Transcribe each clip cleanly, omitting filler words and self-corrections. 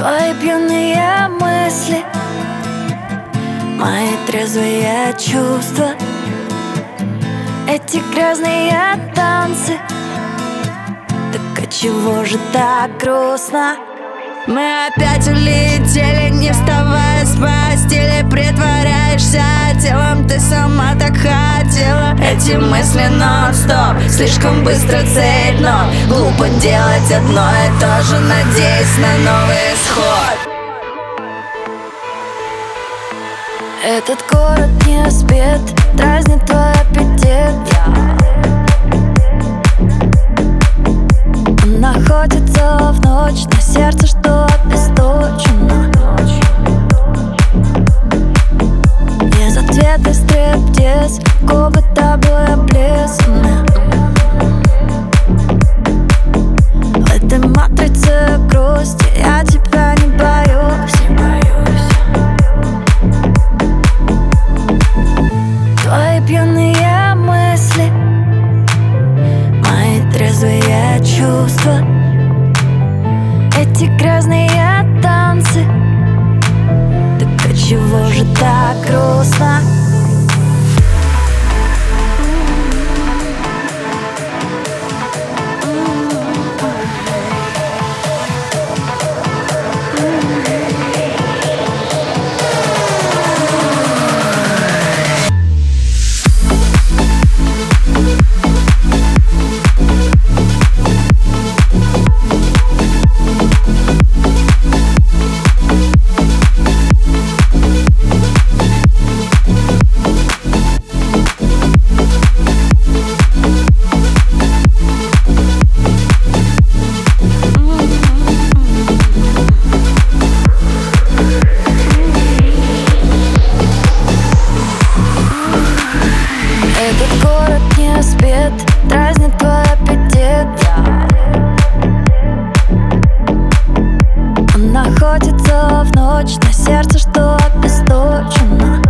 Твои пьяные мысли, мои трезвые чувства, эти грязные танцы. Так отчего же так грустно? Мы опять улетели, не вставая с постели. Притворяешься телом, ты сама так хотела. Эти мысли нон-стоп, слишком быстро цель, но глупо делать одно и то же, надеясь на новый исход. Этот город не спит, дразнит твой аппетит. Он находится в ночь, на сердце что обесточено. Без ответа стриптиз, губы тобой облизаны. В этой матрице грусти я тебя не боюсь. Твои пьяные мысли, мои трезвые чувства, эти грязные танцы. Так отчего же так грустно? Этот город не спит, дразнит твой аппетит. Он находится в ночь, на сердце что обесточено.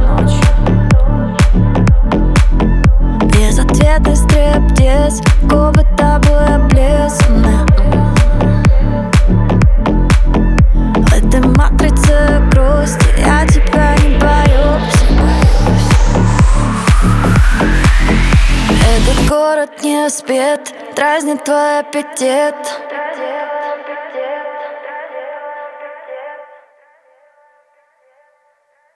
Без ответа стриптиз, губы тобой облизаны. В этой матрице грусти я тебя не боюсь. Этот город не спит, дразнит твой аппетит.